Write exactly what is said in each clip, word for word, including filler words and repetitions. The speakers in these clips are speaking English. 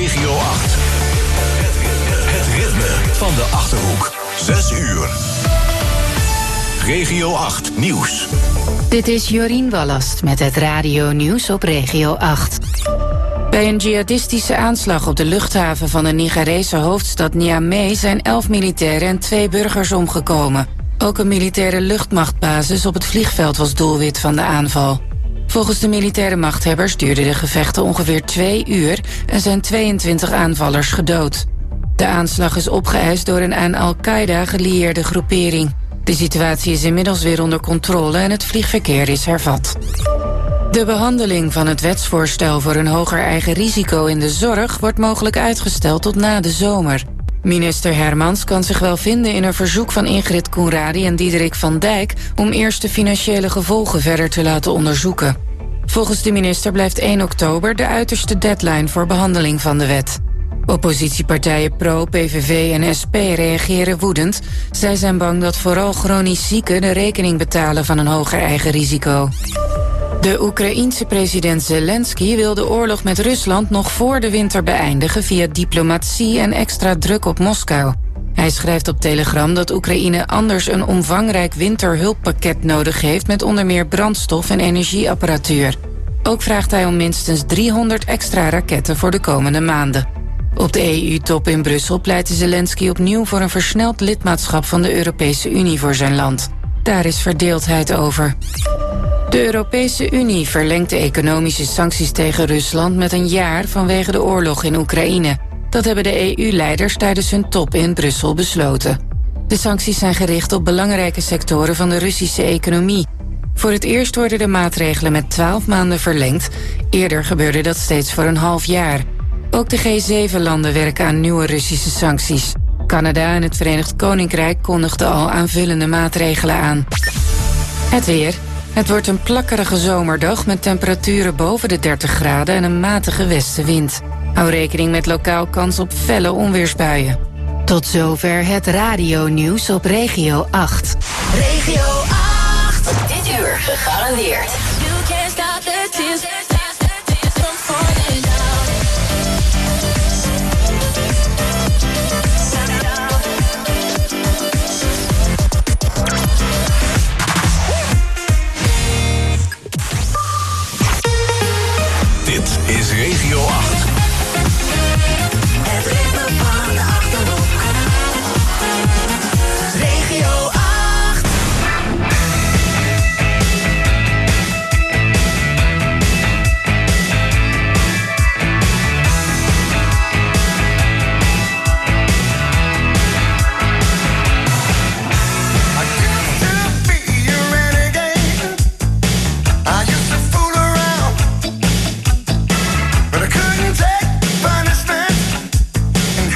Regio acht. Het ritme, het ritme van de Achterhoek. Zes uur. Regio acht Nieuws. Dit is Jorien Wallast met het Radio Nieuws op Regio acht. Bij een jihadistische aanslag op de luchthaven van de Nigerese hoofdstad Niamey zijn elf militairen en twee burgers omgekomen. Ook een militaire luchtmachtbasis op het vliegveld was doelwit van de aanval. Volgens de militaire machthebbers duurden de gevechten ongeveer twee uur en zijn tweeëntwintig aanvallers gedood. De aanslag is opgeëist door een aan Al-Qaeda gelieerde groepering. De situatie is inmiddels weer onder controle en het vliegverkeer is hervat. De behandeling van het wetsvoorstel voor een hoger eigen risico in de zorg wordt mogelijk uitgesteld tot na de zomer. Minister Hermans kan zich wel vinden in een verzoek van Ingrid Koenradi en Diederik van Dijk om eerst de financiële gevolgen verder te laten onderzoeken. Volgens de minister blijft één oktober de uiterste deadline voor behandeling van de wet. Oppositiepartijen Pro, P V V en S P reageren woedend. Zij zijn bang dat vooral chronisch zieken de rekening betalen van een hoger eigen risico. De Oekraïense president Zelensky wil de oorlog met Rusland nog voor de winter beëindigen via diplomatie en extra druk op Moskou. Hij schrijft op Telegram dat Oekraïne anders een omvangrijk winterhulppakket nodig heeft met onder meer brandstof en energieapparatuur. Ook vraagt hij om minstens driehonderd extra raketten voor de komende maanden. Op de E U-top in Brussel pleitte Zelensky opnieuw voor een versneld lidmaatschap van de Europese Unie voor zijn land. Daar is verdeeldheid over. De Europese Unie verlengt de economische sancties tegen Rusland met een jaar vanwege de oorlog in Oekraïne. Dat hebben de E U-leiders tijdens hun top in Brussel besloten. De sancties zijn gericht op belangrijke sectoren van de Russische economie. Voor het eerst worden de maatregelen met twaalf maanden verlengd. Eerder gebeurde dat steeds voor een half jaar. Ook de G zeven landen werken aan nieuwe Russische sancties. Canada en het Verenigd Koninkrijk kondigden al aanvullende maatregelen aan. Het weer. Het wordt een plakkerige zomerdag met temperaturen boven de dertig graden en een matige westenwind. Hou rekening met lokaal kans op felle onweersbuien. Tot zover het radio-nieuws op Regio acht. Regio acht. Dit uur gegarandeerd. You can't stop the tears. Dit is Regio acht. Het ritme van de Achterhoek. Regio acht. But I couldn't take punishment.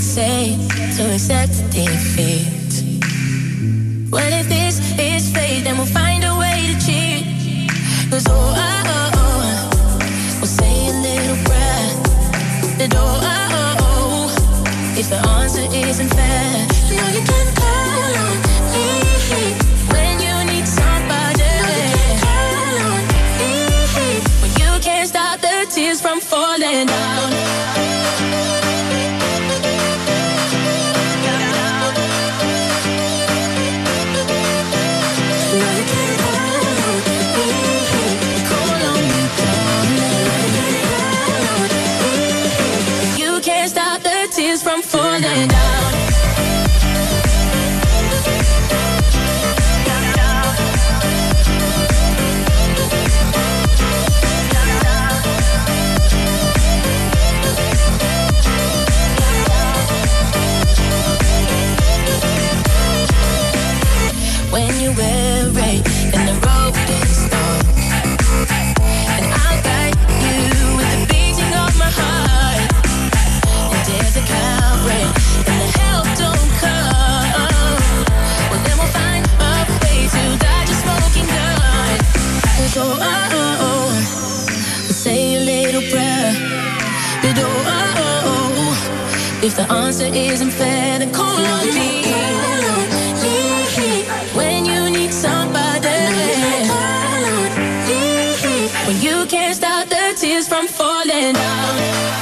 like say to accept defeat. Well, if this is fate, then we'll find a way to cheat. Cause oh, oh, oh, oh, we'll say a little prayer. That oh, oh, oh, if the answer isn't fair, you know you can call on me when you need somebody. You can call on me when you can't stop the tears from falling down. From falling down. When you weary and the road is long, and I'll guide you with the beating of my heart. And there's a coward and the help don't come. Well, then we'll find a way to dodge a smoking gun. So oh, oh, oh, we'll say a little prayer. But oh, oh, oh, if the answer isn't fair, then call on me. When you need somebody, when you can't stop the tears from falling down.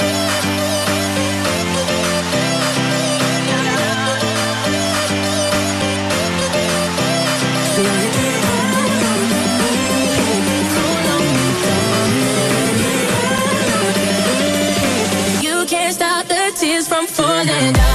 You can't stop the tears from falling down.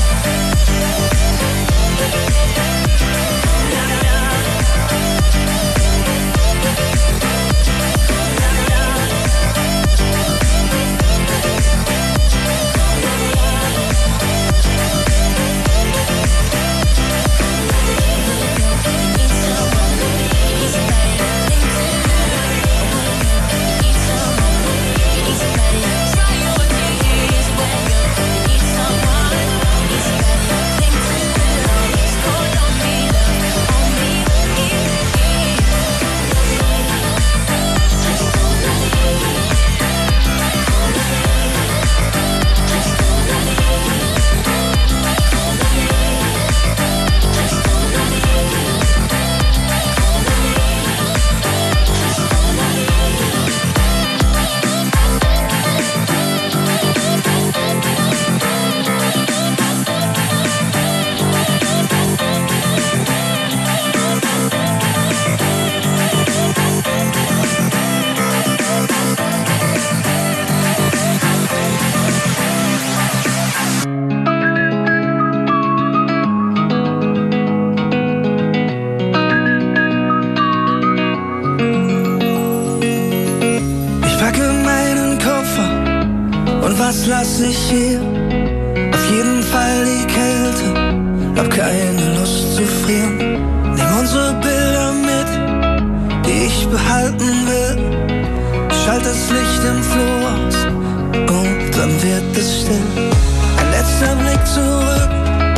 Was lass ich hier? Auf jeden Fall die Kälte. Hab keine Lust zu frieren. Nimm unsere Bilder mit, die ich behalten will. Schalt das Licht im Flur aus und dann wird es still. Ein letzter Blick zurück,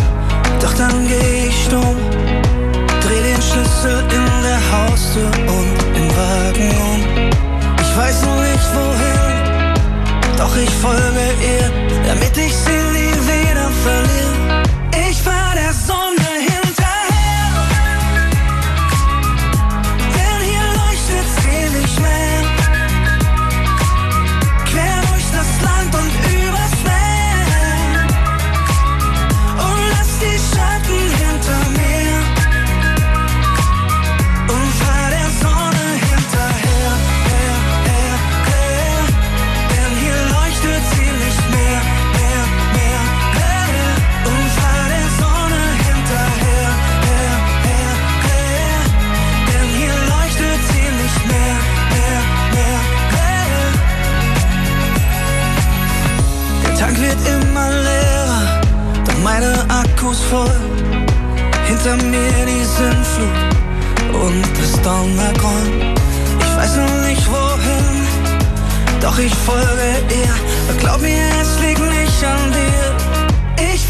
doch dann geh ich stumm. Dreh den Schlüssel in der Haustür und den Wagen um. Ich weiß noch nicht wohin, doch ich folge ihr, damit ich sie nie wieder verliere. Ich fahr der Sonne hinterher, denn hier leuchtet sie nicht mehr. Quer durch das Land und übers Meer und lass die Schatten hinter mir und fahr der Sonne hinterher, her, her, her. Denn hier leuchtet sie nicht mehr, mehr, mehr, her. Und fahr der Sonne hinterher, her, her, her. Denn hier leuchtet sie nicht mehr, mehr, mehr, her. Der Tank wird immer leerer, doch meine Akkus voll. Hinter mir die Sintflut und das Donnergrund. Ich weiß noch nicht wohin, doch ich folge ihr. Glaub mir, es liegt nicht an dir. Ich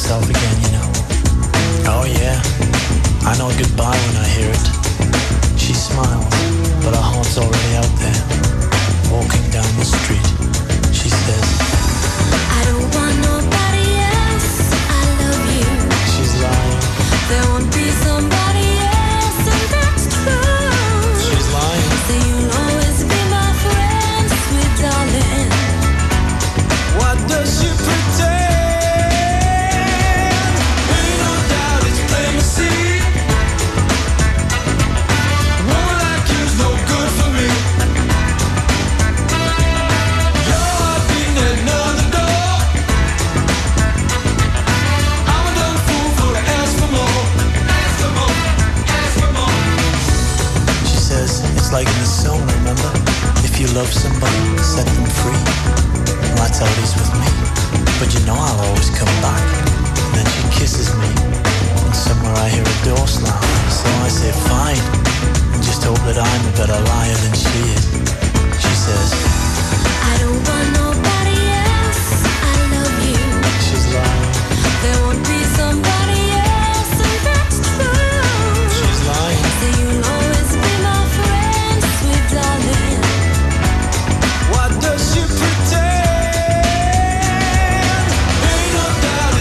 myself again, you know. Oh yeah, I know goodbye when I hear it. She smiles, but her heart's already out there. Walking down the street, she says, I don't want nobody else, I love you. She's lying. There won't be somebody else, and that's true. She's lying. So you'll always be my friend, sweet darling. What does she pretend? Ain't no doubt it's plain to see. Woman like you's no good for me. Your heart beating at another door. I'm a dumb fool for to ask for more. Ask for more, ask for more. She says, it's like in the song, remember? If you love somebody, set them free. Well, that's how it is with me. But you know I'll always come back. And then she kisses me. And somewhere I hear a door slam. So I say, fine. And just hope that I'm a better liar than she is. She says, I don't want nobody else, I love you. she's lying. There won't be somebody else, and that's true. She's lying. So you'll always be my friend, sweet darling. What does she pretend? Ain't no doubt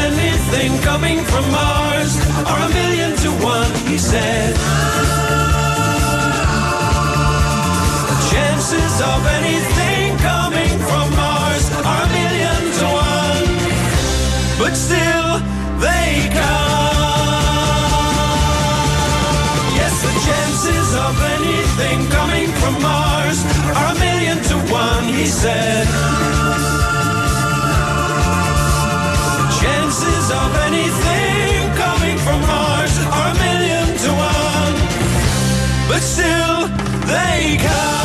anything coming from Mars are a million to one, he said. The chances of anything coming from Mars are a million to one, but still they come. Yes, the chances of anything coming from Mars are a million to one, he said. Chances of anything coming from Mars are a million to one, but still they come.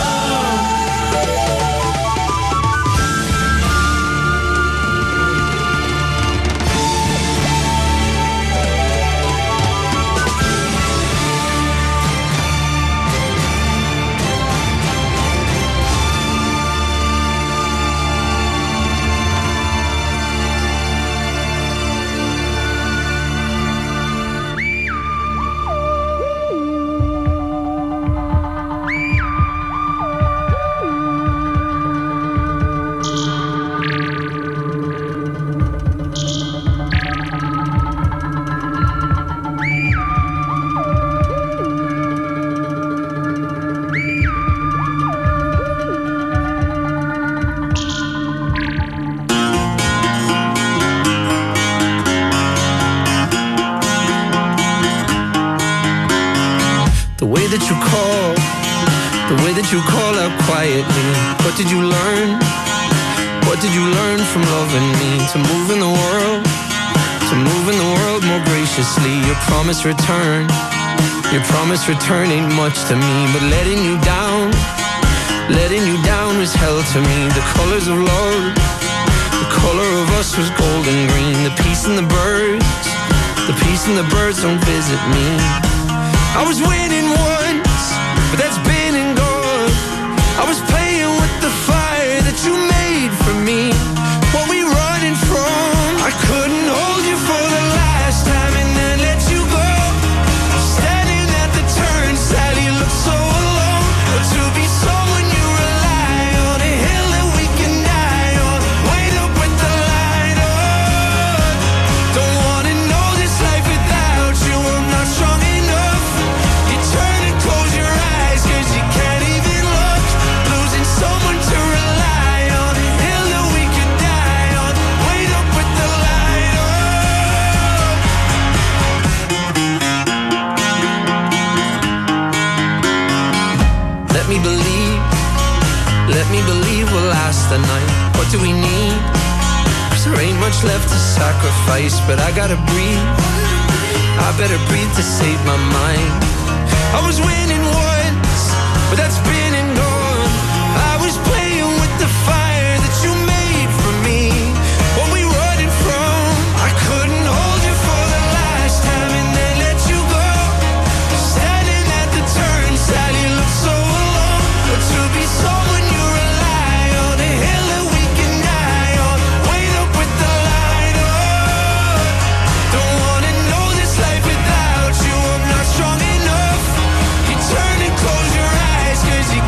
that you call, the way that you call out quietly. What did you learn? What did you learn from loving me? To move in the world, to move in the world more graciously. Your promise return, your promise return ain't much to me, but letting you down, letting you down was hell to me. The colors of love, the color of us was gold and green. The peace and the birds, the peace and the birds don't visit me. I was winning once, but that's been and gone. I was playing with the fire that you made for me. What we running from? I couldn't hold you for the last time and then let you go. Standing at the turnstile, you look so alone. But to be someone you rely on, a hill that we can die on. Wait up with the light on. Don't wanna know this life without you. I'm not strong enough. You turn and close your eyes, cause you can't even look. Losing someone to rely on, a hill that we can die on. Wait up with the light on. Let me believe, let me believe we'll last the night. What do we need? 'Cause there ain't much left to sacrifice, but I gotta breathe. I better breathe to save my mind. I was winning once, but that's been and gone. I was playing with the fire that you made for me. What we running from? I couldn't hold you for the last time and then let you go. Standing at the turnstile, you look so alone. But to be someone you rely on, a hill that we can die on. Wait up with the light on. Don't wanna know this life without you. I'm not strong enough. You turn and close your eyes, 'cause you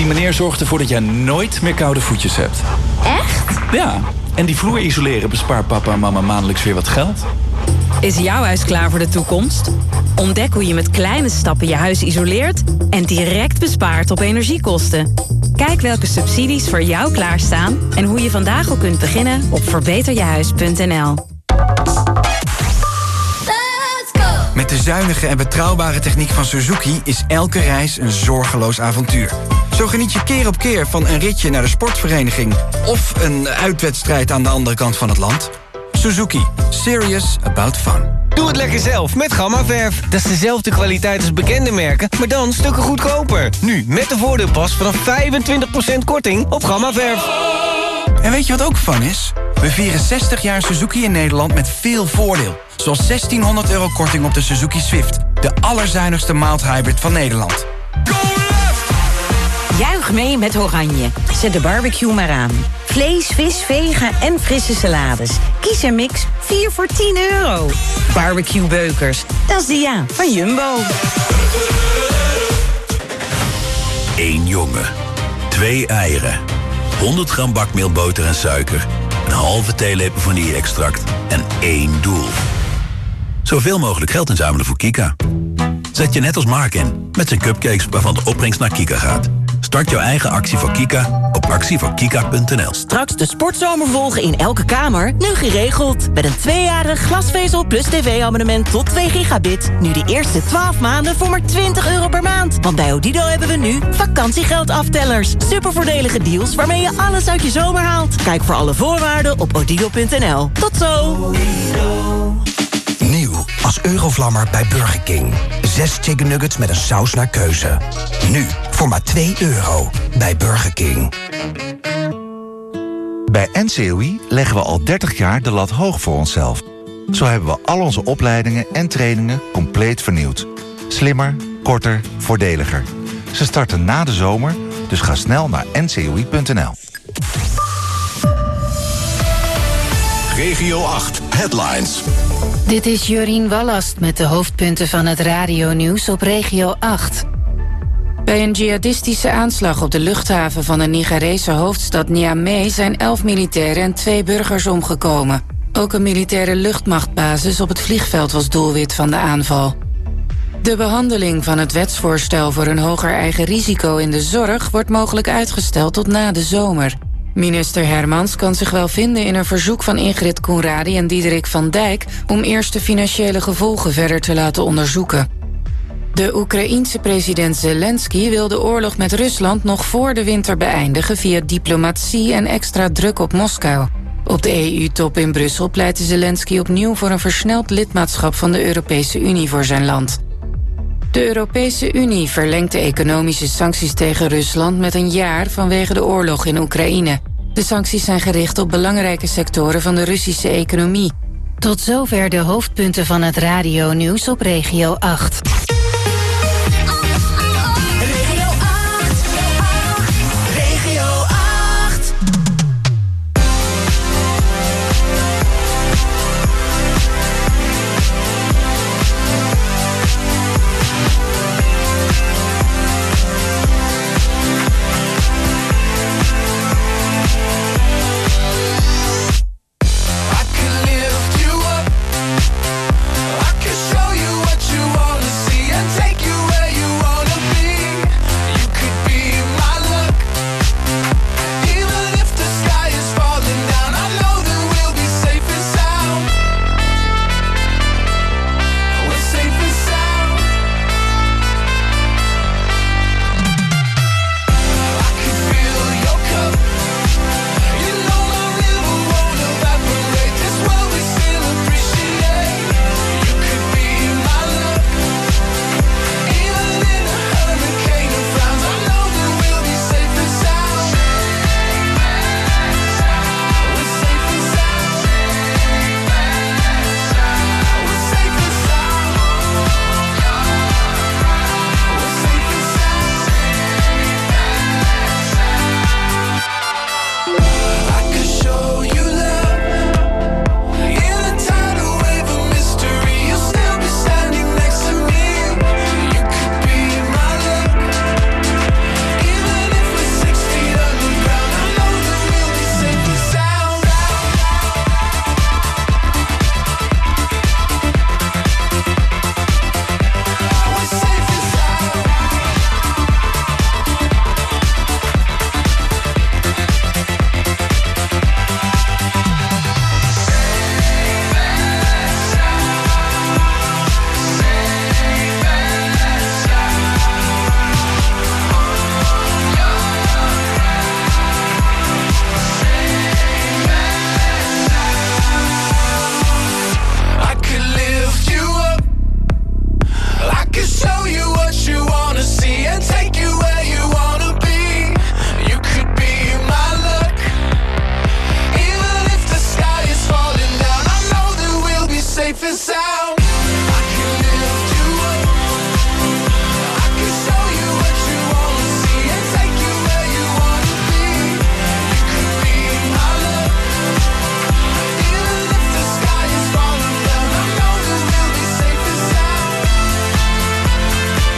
Die meneer zorgt ervoor dat jij nooit meer koude voetjes hebt. Echt? Ja, en die vloer isoleren bespaart papa en mama maandelijks weer wat geld. Is jouw huis klaar voor de toekomst? Ontdek hoe je met kleine stappen je huis isoleert en direct bespaart op energiekosten. Kijk welke subsidies voor jou klaarstaan en hoe je vandaag al kunt beginnen op verbeter je huis punt n l. Met de zuinige en betrouwbare techniek van Suzuki is elke reis een zorgeloos avontuur. Zo geniet je keer op keer van een ritje naar de sportvereniging of een uitwedstrijd aan de andere kant van het land. Suzuki. Serious about fun. Doe het lekker zelf met Gamma-verf. Dat is dezelfde kwaliteit als bekende merken, maar dan stukken goedkoper. Nu met de voordeelpas vanaf vijfentwintig procent korting op Gamma-verf. En weet je wat ook fun is? We vieren zestig jaar Suzuki in Nederland met veel voordeel. Zoals zestienhonderd euro korting op de Suzuki Swift. De allerzuinigste mild hybrid van Nederland. Juich mee met Oranje. Zet de barbecue maar aan. Vlees, vis, vega en frisse salades. Kies een mix, vier voor tien euro. Barbecue beukers, dat is de ja van Jumbo. Eén jongen, twee eieren, honderd gram bakmeelboter en suiker, een halve theelepel vanille-extract en één doel. Zoveel mogelijk geld inzamelen voor Kika. Zet je net als Mark in, met zijn cupcakes waarvan de opbrengst naar Kika gaat. Start jouw eigen actie voor Kika op actie voor kika punt n l. Straks de sportzomer volgen in elke kamer, nu geregeld. Met een tweejarig glasvezel plus tv-abonnement tot twee gigabit. Nu de eerste twaalf maanden voor maar twintig euro per maand. Want bij Odido hebben we nu vakantiegeldaftelers. Supervoordelige deals waarmee je alles uit je zomer haalt. Kijk voor alle voorwaarden op odido punt n l. Tot zo! Nieuw als Eurovlammer bij Burger King. Zes chicken nuggets met een saus naar keuze. Nu voor maar twee euro bij Burger King. Bij N C O I leggen we al dertig jaar de lat hoog voor onszelf. Zo hebben we al onze opleidingen en trainingen compleet vernieuwd. Slimmer, korter, voordeliger. Ze starten na de zomer, dus ga snel naar n c o i punt n l. Regio acht Headlines. Dit is Jorien Wallast met de hoofdpunten van het radionieuws op Regio acht. Bij een jihadistische aanslag op de luchthaven van de Nigerese hoofdstad Niamey zijn elf militairen en twee burgers omgekomen. Ook een militaire luchtmachtbasis op het vliegveld was doelwit van de aanval. De behandeling van het wetsvoorstel voor een hoger eigen risico in de zorg wordt mogelijk uitgesteld tot na de zomer. Minister Hermans kan zich wel vinden in een verzoek van Ingrid Koenradi en Diederik van Dijk om eerst de financiële gevolgen verder te laten onderzoeken. De Oekraïense president Zelensky wil de oorlog met Rusland nog voor de winter beëindigen via diplomatie en extra druk op Moskou. Op de E U-top in Brussel pleitte Zelensky opnieuw voor een versneld lidmaatschap van de Europese Unie voor zijn land. De Europese Unie verlengt de economische sancties tegen Rusland met een jaar vanwege de oorlog in Oekraïne. De sancties zijn gericht op belangrijke sectoren van de Russische economie. Tot zover de hoofdpunten van het radionieuws op Regio acht. Show you what you wanna see. can show you what you wanna see and take you where you wanna be. You could be my luck. Even if the sky is falling down, I know that we'll be safe and sound. I can lift you up. I can show you what you wanna see and take you where you wanna be. You could be my luck. Even if the sky is falling down, I know that we'll be safe and sound.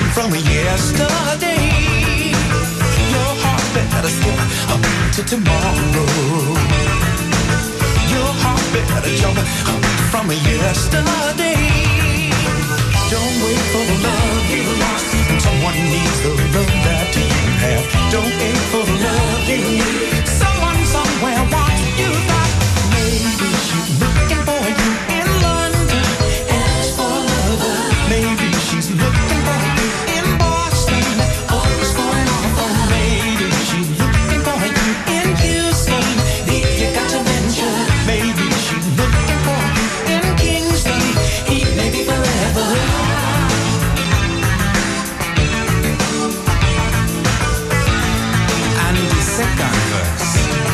coming from yesterday. Your heart better skip a beat to tomorrow. Your heart better jump a beat from yesterday. Don't wait for the love you lost. Someone needs the love that you have. Don't wait for the love you need. Someone somewhere wants you got. Maybe she's looking for you in London. Ask for a lover. Maybe she's looking for you in Boston. Always for an offer. Maybe she's looking for you in Houston. You got to venture. Maybe she's looking for you in Kingston. He may be forever. Second verse.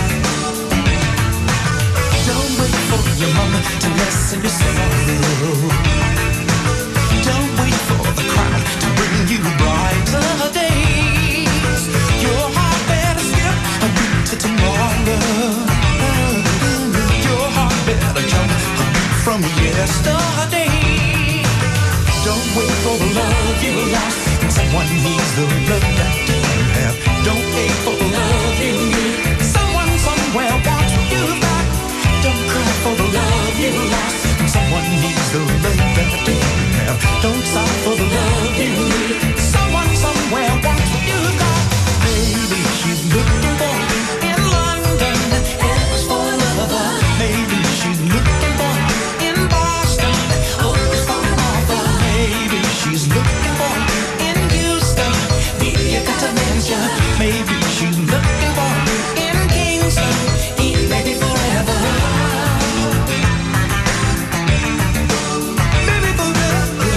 Don't wait for your mama to lessen your sorrow. Don't wait for the crowd to bring you brighter days. Your heart better skip a beat to tomorrow. Your heart better jump a beat from yesterday. Don't wait for the love you lost. Someone needs the love that you have. Don't wait for the love you need. Someone somewhere wants you back. Don't cry for the love you lost. Someone needs the love that you have. Don't sigh for the love you need. Someone somewhere wants you back. Maybe she's looking for you in London. Ask for a lover. Maybe she's looking for you in Boston. Always for an offer. Maybe she's looking for you in Houston. You got to mention. Maybe she's looking for you in Kingston. He may be forever. Maybe forever.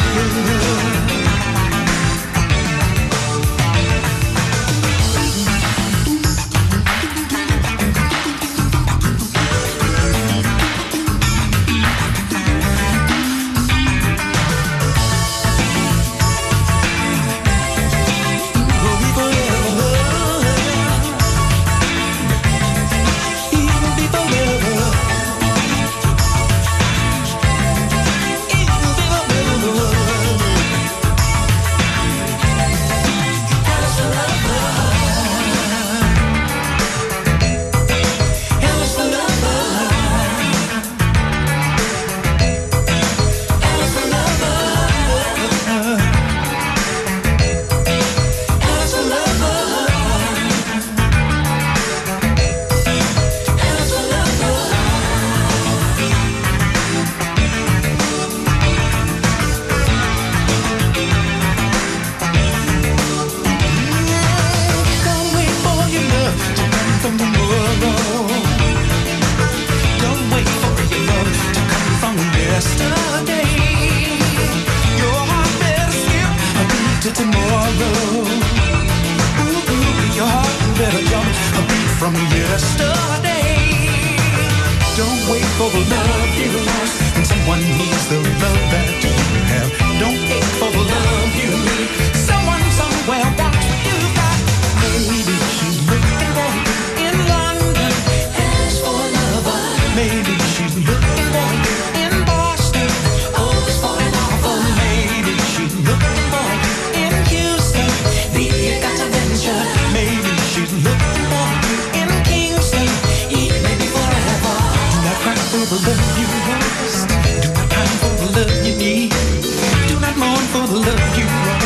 Do not mourn for the love you lost.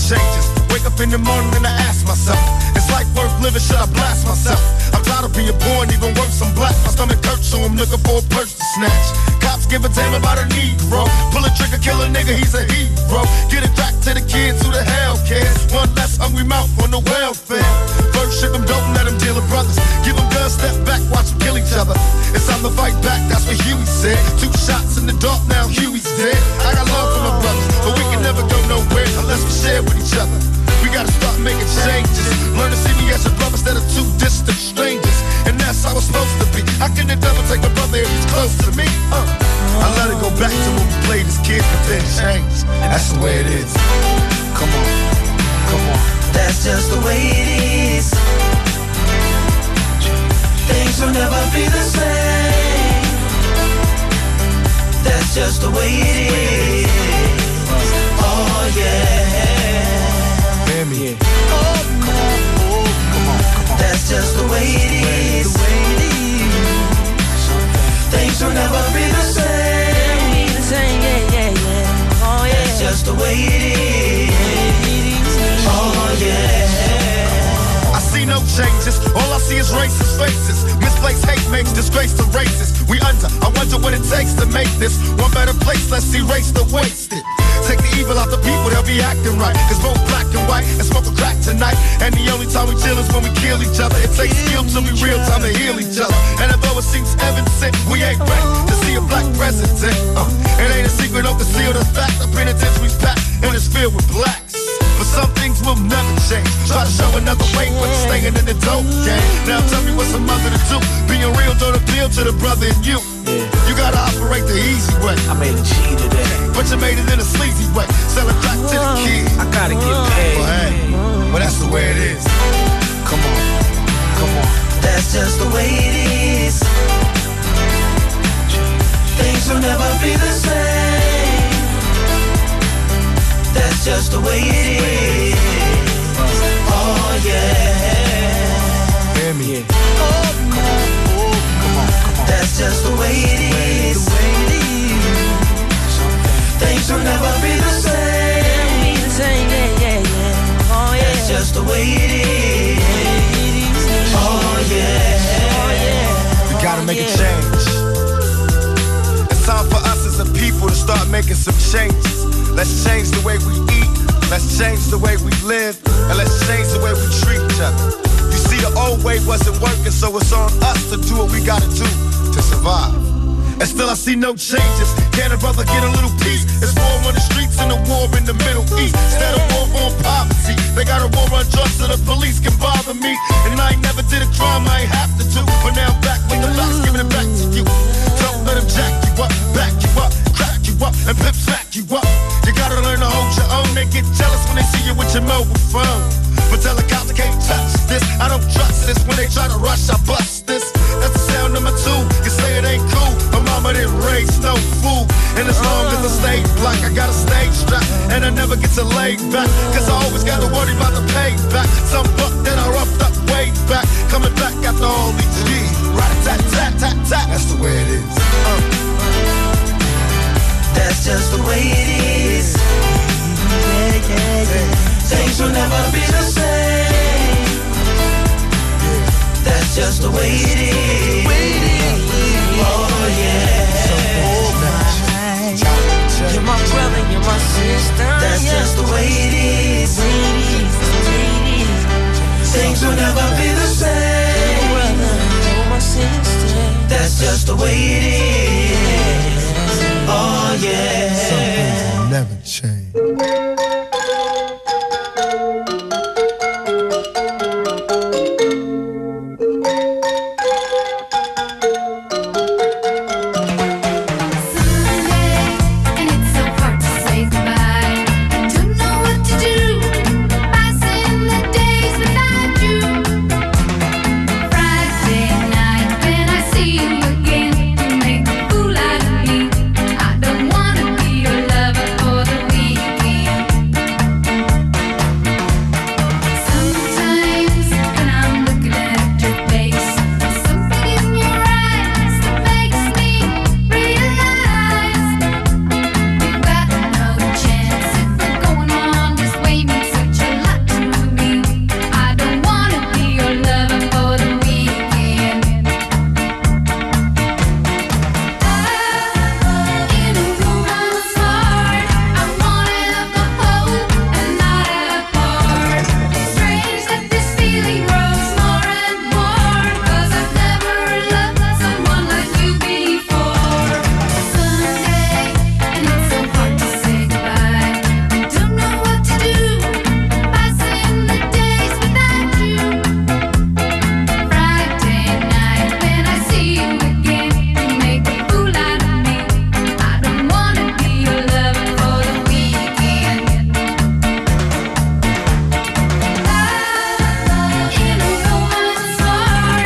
changes. Wake up in the morning and I ask myself, is life worth living? Should I blast myself? I'm tired of being born, even worse, I'm black. My stomach hurts, so I'm looking for a purse to snatch. Cops give a damn about a Negro. Pull a trigger, kill a nigga, he's a hero. Get it back to the kids who the hell cares. One less hungry mouth on the welfare. First ship them, don't let them deal with brothers. Give them guns, step back, watch them kill each other. It's time to fight back, that's what Huey said. Two shots in the dark, now Huey's dead. I got love for my brothers, but we can never go nowhere unless we share with each other. We gotta start making changes. Learn to see me as a brother instead of two distant strangers. And that's how it's supposed to be. How can the devil take a brother if he's close to me? Uh, I let it go back to when we played as kids, but then changed. That's the way it is. Come on, come on. That's just the way it is. Things will never be the same. That's just the way it is. Oh yeah. Hear me. Oh, come on, oh, come on, come on. That's just the way it is. Things will never be the same. Yeah, yeah, yeah. Oh yeah. That's just the way it is. Oh yeah. I see no changes. All I see is racist faces. Misplaced hate makes disgrace to races. We under. I wonder what it takes to make this one better place. Let's erase the wasted. Take the evil out the people, they'll be acting right. Cause both black and white and smoke a crack tonight. And the only time we chill is when we kill each other. It takes skill to be real time to heal each other. And although it seems evident, we ain't ready to see a black president. Uh, it ain't a secret, don't conceal the fact. The penitentiary's packed and it's filled with blacks. But some things will never change. Try to show another way, but staying in the dope game. Now tell me what's a mother to do. Being real don't appeal to the brother in you. Yeah. You gotta operate the easy way. I made a G today, but you made it in a sleazy way. Selling crack to the kids. I gotta get paid. Well, hey, well that's the way it is. Come on, come on. That's just the way it is. Things will never be the same. That's just the way it is. Oh yeah. Hear me. Oh, come on, oh, come on, come on. That's just the way it is. Things will never be the same. Yeah, yeah, yeah. Oh yeah. That's just the way it is. Oh yeah. We gotta make a change. It's time for us as a people to start making some changes. Let's change the way we eat. Let's change the way we live. And let's change the way we treat each other. You see, the old way wasn't working, so it's on us to do what we gotta do to survive. And still I see no changes. Can a brother get a little peace? It's war on the streets and a war in the Middle East. Instead of war on poverty, they got a war on drugs so the police can bother me. And I ain't never did a crime I ain't have to do. But now I'm back with the locks, giving it back to you. Don't let them jack you up, back you up, crack you up, and pimp smack you up. You gotta learn to hold your own. They get jealous when they see you with your mobile phone. But tell the cops I can't touch this. I don't trust this. When they try to rush, I bust this. That's the sound number two. You say it ain't cool. My mama didn't raise no fool. And as long as I stay black, I got a stage strap. And I never get to lay back. Cause I always gotta worry about the payback. Some buck that I roughed up way back. Coming back after all these years. Rat-a-tat-tat-tat-tat. That's the way it is. Uh. That's just the way it is. Yeah, yeah, yeah. Things will never be the same. That's just the way it is. Oh yeah. You're my brother, you're my sister. That's just the way it is. Things will never be the same.